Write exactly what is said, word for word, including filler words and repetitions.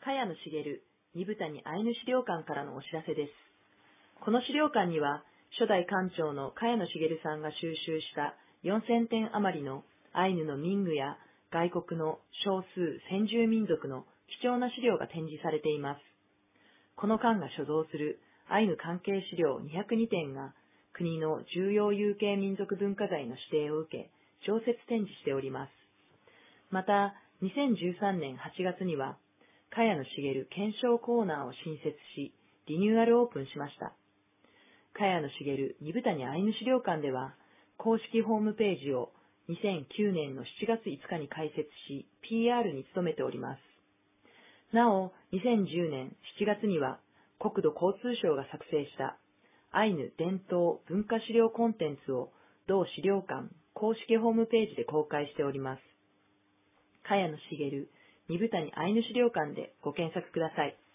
茅野茂二部谷アイヌ資料館からのお知らせです。この資料館には、初代館長の茅野茂さんが収集したよんせんてん余りのアイヌの民具や外国の少数先住民族の貴重な資料が展示されています。この館が所蔵するアイヌ関係資料にひゃくにてんが国の重要有形民族文化財の指定を受け、常設展示しております。また、にせんじゅうさんねんはちがつには、茅野茂検証コーナーを新設し、リニューアルオープンしました。茅野茂二部谷アイヌ資料館では、公式ホームページをにせんきゅうねんのしちがついつかに開設し、ピーアール に努めております。なお、にせんじゅうねんしちがつには、国土交通省が作成したアイヌ伝統文化資料コンテンツを同資料館公式ホームページで公開しております。茅野茂二部谷アイヌ資料館でご検索ください。